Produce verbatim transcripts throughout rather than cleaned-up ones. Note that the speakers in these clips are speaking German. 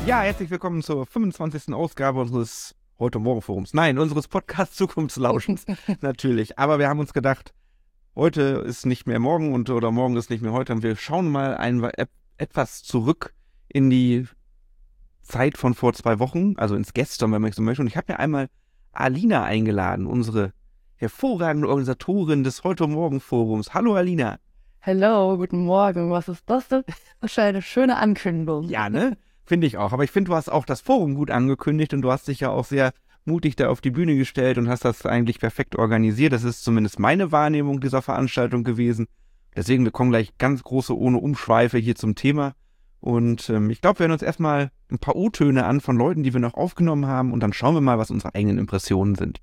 Ja, herzlich willkommen zur fünfundzwanzigsten Ausgabe unseres Heute-Morgen-Forums. Nein, unseres Podcast Zukunftslauschens natürlich. Aber wir haben uns gedacht, heute ist nicht mehr morgen und oder morgen ist nicht mehr heute. Und wir schauen mal ein, etwas zurück in die Zeit von vor zwei Wochen, also ins Gestern, wenn man so möchte. Und ich habe mir einmal Alina eingeladen, unsere hervorragende Organisatorin des Heute-Morgen-Forums. Hallo Alina. Hallo, guten Morgen. Was ist das denn? Das ist eine schöne Ankündigung. Ja, ne? Finde ich auch. Aber ich finde, du hast auch das Forum gut angekündigt und du hast dich ja auch sehr mutig da auf die Bühne gestellt und hast das eigentlich perfekt organisiert. Das ist zumindest meine Wahrnehmung dieser Veranstaltung gewesen. Deswegen, wir kommen gleich ganz große, ohne Umschweife hier zum Thema. Und ähm, ich glaube, wir hören uns erstmal ein paar O-Töne an von Leuten, die wir noch aufgenommen haben. Und dann schauen wir mal, was unsere eigenen Impressionen sind.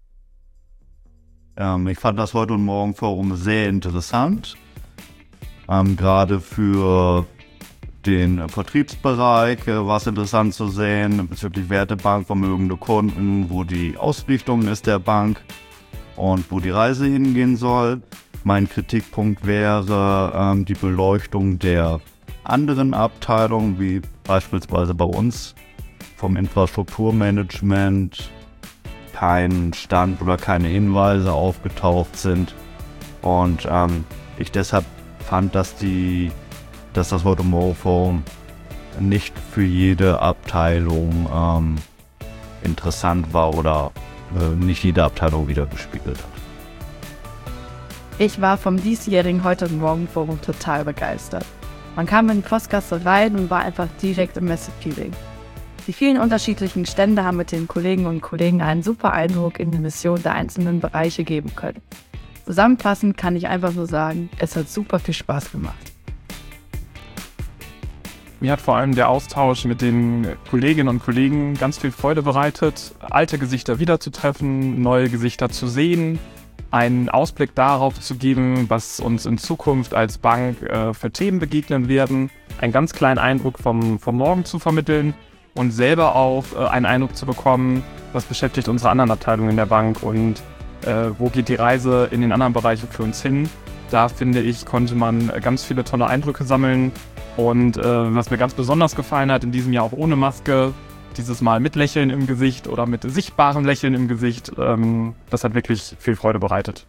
Ähm, ich fand das Heute und Morgen Forum sehr interessant. Ähm, gerade für den Vertriebsbereich äh, war es interessant zu sehen, bezüglich Wertebank, vermögende Kunden, wo die Ausrichtung ist der Bank und wo die Reise hingehen soll. Mein Kritikpunkt wäre ähm, die Beleuchtung der anderen Abteilungen, wie beispielsweise bei uns vom Infrastrukturmanagement kein Stand oder keine Hinweise aufgetaucht sind. Und ähm, ich deshalb fand, dass die dass das Heute-Morgen-Forum nicht für jede Abteilung ähm, interessant war oder äh, nicht jede Abteilung wiedergespiegelt hat. Ich war vom diesjährigen Heute-Morgen-Forum total begeistert. Man kam in die Postkasse rein und war einfach direkt im Messe-Feeling. Die vielen unterschiedlichen Stände haben mit den Kolleginnen und Kollegen einen super Eindruck in die Mission der einzelnen Bereiche geben können. Zusammenfassend kann ich einfach nur sagen, es hat super viel Spaß gemacht. Mir hat vor allem der Austausch mit den Kolleginnen und Kollegen ganz viel Freude bereitet, alte Gesichter wiederzutreffen, neue Gesichter zu sehen, einen Ausblick darauf zu geben, was uns in Zukunft als Bank äh, für Themen begegnen werden, einen ganz kleinen Eindruck vom, vom Morgen zu vermitteln und selber auch äh, einen Eindruck zu bekommen, was beschäftigt unsere anderen Abteilungen in der Bank und äh, wo geht die Reise in den anderen Bereichen für uns hin. Da, finde ich, konnte man ganz viele tolle Eindrücke sammeln. Und äh, was mir ganz besonders gefallen hat, in diesem Jahr auch ohne Maske, dieses Mal mit Lächeln im Gesicht oder mit sichtbarem Lächeln im Gesicht, ähm, das hat wirklich viel Freude bereitet.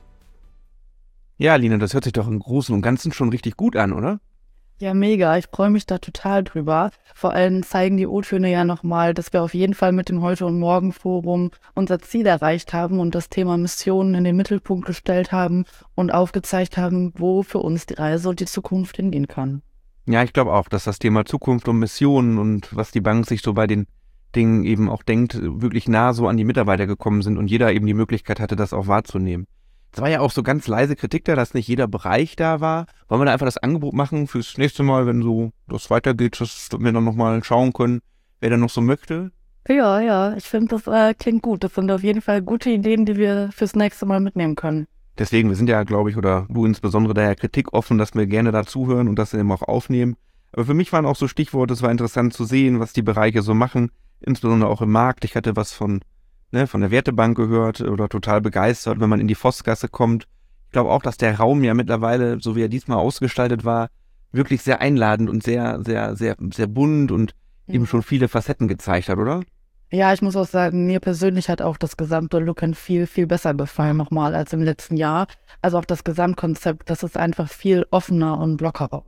Ja, Alina, das hört sich doch im Großen und Ganzen schon richtig gut an, oder? Ja, mega. Ich freue mich da total drüber. Vor allem zeigen die O-Töne ja nochmal, dass wir auf jeden Fall mit dem Heute- und Morgen-Forum unser Ziel erreicht haben und das Thema Missionen in den Mittelpunkt gestellt haben und aufgezeigt haben, wo für uns die Reise und die Zukunft hingehen kann. Ja, ich glaube auch, dass das Thema Zukunft und Missionen und was die Bank sich so bei den Dingen eben auch denkt, wirklich nah so an die Mitarbeiter gekommen sind und jeder eben die Möglichkeit hatte, das auch wahrzunehmen. Es war ja auch so ganz leise Kritik da, dass nicht jeder Bereich da war. Wollen wir da einfach das Angebot machen fürs nächste Mal, wenn so das weitergeht, dass wir dann nochmal schauen können, wer da noch so möchte? Ja, ja, ich finde, das äh, klingt gut. Das sind auf jeden Fall gute Ideen, die wir fürs nächste Mal mitnehmen können. Deswegen, wir sind ja, glaube ich, oder du insbesondere daher Kritik offen, dass wir gerne da zuhören und das eben auch aufnehmen. Aber für mich waren auch so Stichworte, es war interessant zu sehen, was die Bereiche so machen, insbesondere auch im Markt. Ich hatte was von, ne, von der Wertebank gehört oder total begeistert, wenn man in die Vossgasse kommt. Ich glaube auch, dass der Raum ja mittlerweile, so wie er diesmal ausgestaltet war, wirklich sehr einladend und sehr, sehr, sehr, sehr bunt und mhm. eben schon viele Facetten gezeigt hat, oder? Ja, ich muss auch sagen, mir persönlich hat auch das gesamte Look and Feel viel besser gefallen nochmal als im letzten Jahr. Also auch das Gesamtkonzept, das ist einfach viel offener und lockerer.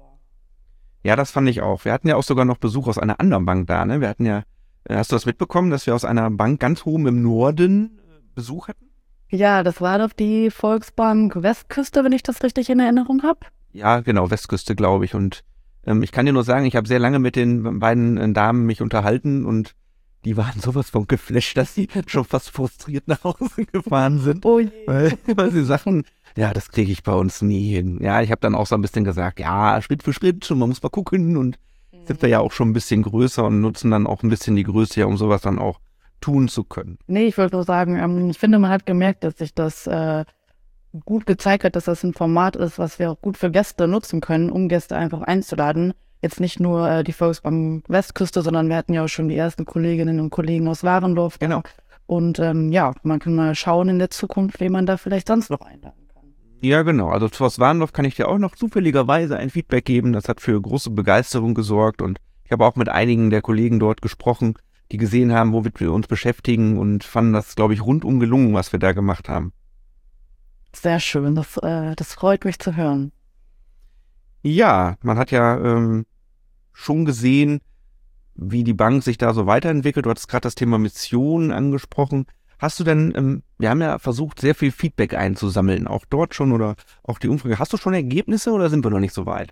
Ja, das fand ich auch. Wir hatten ja auch sogar noch Besuch aus einer anderen Bank da, ne? Wir hatten ja, hast du das mitbekommen, dass wir aus einer Bank ganz oben im Norden Besuch hatten? Ja, das war doch die Volksbank Westküste, wenn ich das richtig in Erinnerung habe. Ja, genau, Westküste, glaube ich. Und ähm, ich kann dir nur sagen, ich habe sehr lange mit den beiden äh, Damen mich unterhalten und die waren sowas von geflasht, dass sie schon fast frustriert nach Hause gefahren sind. Oh je. Weil, weil sie sagten, ja, das kriege ich bei uns nie hin. Ja, ich habe dann auch so ein bisschen gesagt, ja, Schritt für Schritt und man muss mal gucken und mhm. sind wir ja auch schon ein bisschen größer und nutzen dann auch ein bisschen die Größe ja, um sowas dann auch tun zu können. Nee, ich wollte nur sagen, ähm, ich finde, man hat gemerkt, dass sich das äh, gut gezeigt hat, dass das ein Format ist, was wir auch gut für Gäste nutzen können, um Gäste einfach einzuladen. Jetzt nicht nur äh, die Volksbank Westküste, sondern wir hatten ja auch schon die ersten Kolleginnen und Kollegen aus Warendorf. Genau. Und ähm, ja, man kann mal schauen in der Zukunft, wen man da vielleicht sonst noch einladen kann. Ja, genau. Also zu Warendorf kann ich dir auch noch zufälligerweise ein Feedback geben. Das hat für große Begeisterung gesorgt und Ich habe auch mit einigen der Kollegen dort gesprochen, die gesehen haben, womit wir uns beschäftigen und fanden das, glaube ich, rundum gelungen, was wir da gemacht haben. Sehr schön, das, äh, das freut mich zu hören. Ja, man hat ja ähm, schon gesehen, wie die Bank sich da so weiterentwickelt. Du hattest gerade das Thema Mission angesprochen. Hast du denn, ähm, wir haben ja versucht, sehr viel Feedback einzusammeln, auch dort schon oder auch die Umfrage. Hast du schon Ergebnisse oder sind wir noch nicht so weit?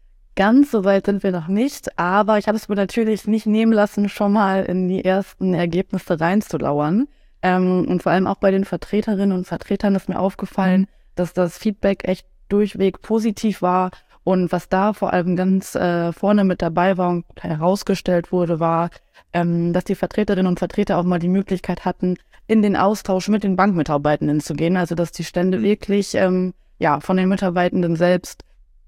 Ganz so weit sind wir noch nicht, aber ich habe es mir natürlich nicht nehmen lassen, schon mal in die ersten Ergebnisse reinzulauern. Ähm, und vor allem auch bei den Vertreterinnen und Vertretern ist mir aufgefallen, dass das Feedback echt durchweg positiv war. Und was da vor allem ganz äh, vorne mit dabei war und herausgestellt wurde, war, ähm, dass die Vertreterinnen und Vertreter auch mal die Möglichkeit hatten, in den Austausch mit den Bankmitarbeitenden zu gehen. Also dass die Stände wirklich ähm, ja, von den Mitarbeitenden selbst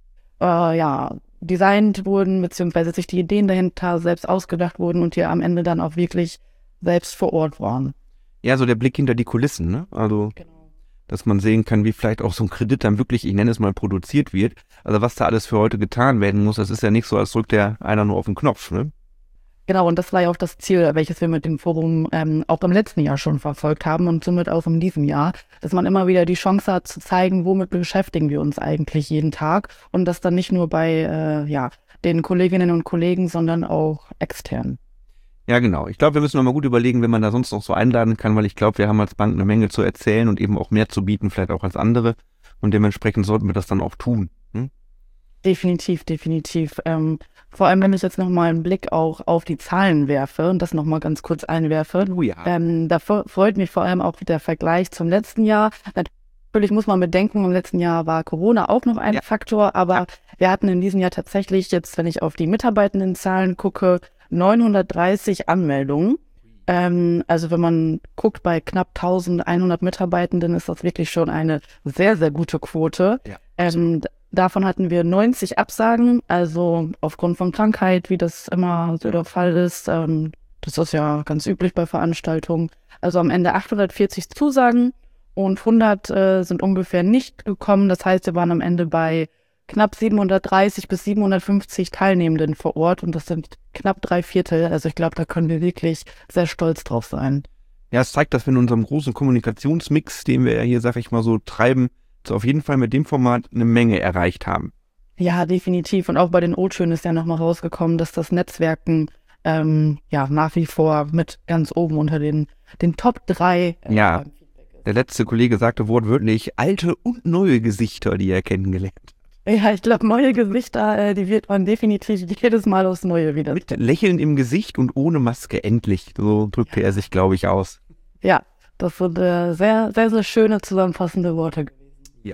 äh, ja, designt wurden, beziehungsweise sich die Ideen dahinter selbst ausgedacht wurden und die am Ende dann auch wirklich selbst vor Ort waren. Ja, so der Blick hinter die Kulissen, ne? Also, Genau. dass man sehen kann, wie vielleicht auch so ein Kredit dann wirklich, ich nenne es mal, produziert wird. Also was da alles für heute getan werden muss, das ist ja nicht so, als drückt der einer nur auf den Knopf, ne? Genau, und das war ja auch das Ziel, welches wir mit dem Forum ähm, auch im letzten Jahr schon verfolgt haben und somit auch in diesem Jahr, dass man immer wieder die Chance hat zu zeigen, womit beschäftigen wir uns eigentlich jeden Tag und das dann nicht nur bei äh, ja, den Kolleginnen und Kollegen, sondern auch extern. Ja, genau. Ich glaube, wir müssen noch mal gut überlegen, wenn man da sonst noch so einladen kann, weil ich glaube, wir haben als Bank eine Menge zu erzählen und eben auch mehr zu bieten, vielleicht auch als andere und dementsprechend sollten wir das dann auch tun. Hm? Definitiv, definitiv. Ähm, vor allem, wenn ich jetzt nochmal einen Blick auch auf die Zahlen werfe und das nochmal ganz kurz einwerfe, Oh ja. ähm, da fre- freut mich vor allem auch der Vergleich zum letzten Jahr. Natürlich muss man bedenken, im letzten Jahr war Corona auch noch ein Ja. Faktor, aber wir hatten in diesem Jahr tatsächlich jetzt, wenn ich auf die Mitarbeitendenzahlen gucke, neunhundertdreißig Anmeldungen. Ähm, also wenn man guckt, bei knapp eintausendeinhundert Mitarbeitenden ist das wirklich schon eine sehr, sehr gute Quote. Ja. Ähm, d- davon hatten wir neunzig Absagen, also aufgrund von Krankheit, wie das immer so der Fall ist. Ähm, das ist ja ganz üblich bei Veranstaltungen. Also am Ende achthundertvierzig Zusagen und hundert äh, sind ungefähr nicht gekommen. Das heißt, wir waren am Ende bei knapp siebenhundertdreißig bis siebenhundertfünfzig Teilnehmenden vor Ort und das sind knapp drei Viertel. Also ich glaube, da können wir wirklich sehr stolz drauf sein. Ja, es zeigt, dass wir in unserem großen Kommunikationsmix, den wir ja hier, sag ich mal, so treiben, so auf jeden Fall mit dem Format eine Menge erreicht haben. Ja, definitiv. Und auch bei den O-Tönen ist ja nochmal rausgekommen, dass das Netzwerken ähm, ja nach wie vor mit ganz oben unter den, den Top drei. Äh, Ja. beim Feedback ist. Der letzte Kollege sagte wortwörtlich, alte und neue Gesichter, die er kennengelernt hat. Ja, ich glaube, neue Gesichter, äh, die wird man definitiv jedes Mal aufs Neue wieder. Mit Lächeln im Gesicht und ohne Maske, endlich. So drückte er sich, glaube ich, aus. Ja, das sind äh, sehr, sehr, sehr schöne zusammenfassende Worte gewesen.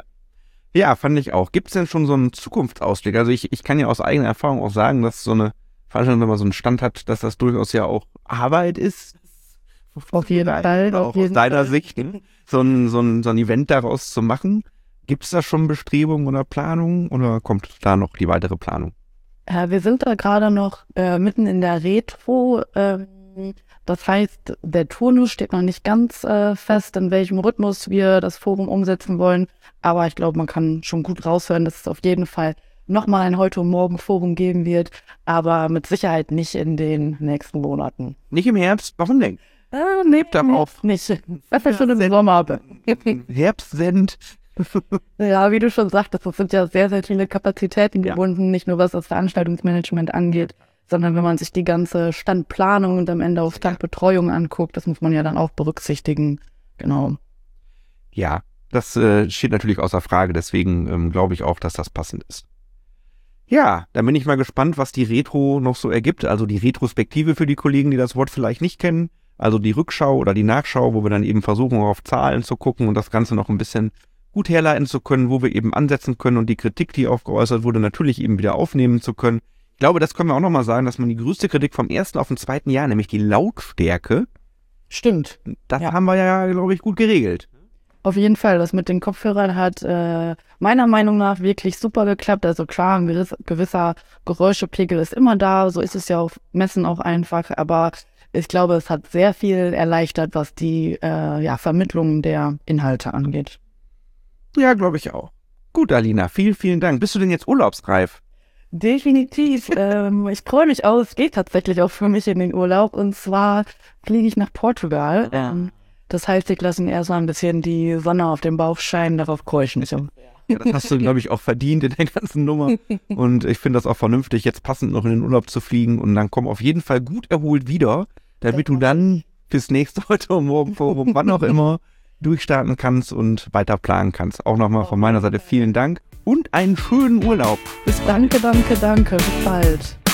Ja, fand ich auch. Gibt es denn schon so einen Zukunftsausblick? Also ich, ich kann ja aus eigener Erfahrung auch sagen, dass so eine Veranstaltung, wenn man so einen Stand hat, dass das durchaus ja auch Arbeit ist. Auf jeden Fall. Auch Auf jeden aus deiner Fall. Sicht, ne? so, ein, so, ein, so ein Event daraus zu machen. Gibt es da schon Bestrebungen oder Planungen oder kommt da noch die weitere Planung? Äh, wir sind da gerade noch äh, mitten in der Retro. Ähm, das heißt, der Turnus steht noch nicht ganz äh, fest, in welchem Rhythmus wir das Forum umsetzen wollen. Aber ich glaube, man kann schon gut raushören, dass es auf jeden Fall nochmal ein Heute und Morgen Forum geben wird. Aber mit Sicherheit nicht in den nächsten Monaten. Nicht im Herbst? Warum denn? Äh, nee, darauf. nicht. Das ist schon im Sommer. Herbst sind. Ja, wie du schon sagtest, es sind ja sehr, sehr viele Kapazitäten Ja. gebunden, nicht nur was das Veranstaltungsmanagement angeht, sondern wenn man sich die ganze Standplanung und am Ende auch Standbetreuung anguckt, das muss man ja dann auch berücksichtigen. Genau. Ja, das äh, steht natürlich außer Frage, deswegen ähm, glaube ich auch, dass das passend ist. Ja, dann bin ich mal gespannt, was die Retro noch so ergibt, also die Retrospektive für die Kollegen, die das Wort vielleicht nicht kennen, also die Rückschau oder die Nachschau, wo wir dann eben versuchen, auf Zahlen zu gucken und das Ganze noch ein bisschen gut herleiten zu können, wo wir eben ansetzen können und die Kritik, die auch geäußert wurde, natürlich eben wieder aufnehmen zu können. Ich glaube, das können wir auch nochmal sagen, dass man die größte Kritik vom ersten auf den zweiten Jahr, nämlich die Lautstärke, Stimmt. das Ja. haben wir ja, glaube ich, gut geregelt. Auf jeden Fall, das mit den Kopfhörern hat äh, meiner Meinung nach wirklich super geklappt. Also klar, ein gewiss, gewisser Geräuschepegel ist immer da, so ist es ja auf Messen auch einfach, aber ich glaube, es hat sehr viel erleichtert, was die äh, ja, Vermittlung der Inhalte angeht. Ja, glaube ich auch. Gut, Alina, vielen, vielen Dank. Bist du denn jetzt urlaubsreif? Definitiv. ähm, ich freue mich auch. Es geht tatsächlich auch für mich in den Urlaub. Und zwar fliege ich nach Portugal. Ja. Ähm, das heißt, ich lasse erstmal ein bisschen die Sonne auf den Bauch scheinen. Darauf freue ich mich. Ja, das hast du, glaube ich, auch verdient in der ganzen Nummer. Und ich finde das auch vernünftig, jetzt passend noch in den Urlaub zu fliegen. Und dann komm auf jeden Fall gut erholt wieder, damit du dann bis nächste heute und morgen Forum, wann auch immer, durchstarten kannst und weiter planen kannst. Auch nochmal von meiner Seite vielen Dank und einen schönen Urlaub. Bis danke, danke, danke. Bis bald.